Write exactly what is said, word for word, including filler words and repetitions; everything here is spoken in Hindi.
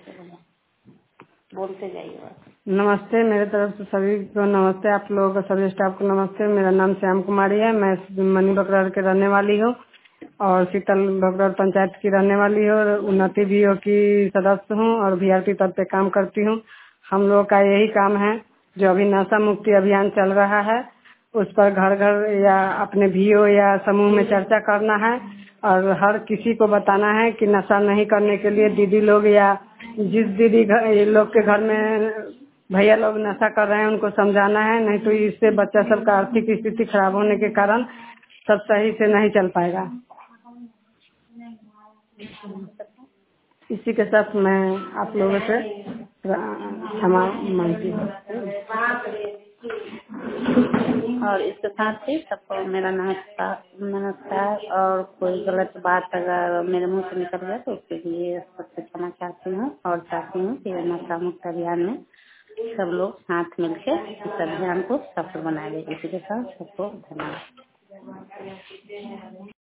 बोलते जाइए। नमस्ते, मेरे तरफ से सभी को नमस्ते। आप लोगों का सभी स्टाफ को नमस्ते। मेरा नाम श्याम कुमारी है। मैं मनी बकरार के रहने वाली हूँ और शीतल बकरार पंचायत की रहने वाली हूँ और उन्नति बीओ की सदस्य हूँ और वीआरपी पद पे काम करती हूँ। हम लोग का यही काम है, जो अभी नशा मुक्ति अभियान चल रहा है उस पर घर घर या अपने बीओ या समूह में चर्चा करना है और हर किसी को बताना है कि नशा नहीं करने के लिए दीदी लोग या जिस दीदी घर ये लोग के घर में भैया लोग नशा कर रहे हैं उनको समझाना है, नहीं तो इससे बच्चा सबका आर्थिक स्थिति खराब होने के कारण सब सही से नहीं चल पाएगा। इसी के साथ मैं आप लोगों से क्षमा मांगती हूँ। और इसके साथ ही सबको मेरा नमस्कार नमस्कार और कोई गलत बात अगर मेरे मुंह से निकल गया तो उसके लिए सबसे क्षमा चाहती हूँ और चाहती हूँ कि नशा मुक्त अभियान में सब लोग साथ मिलकर इस अभियान को सफल बनाए। इसी के साथ सबको धन्यवाद।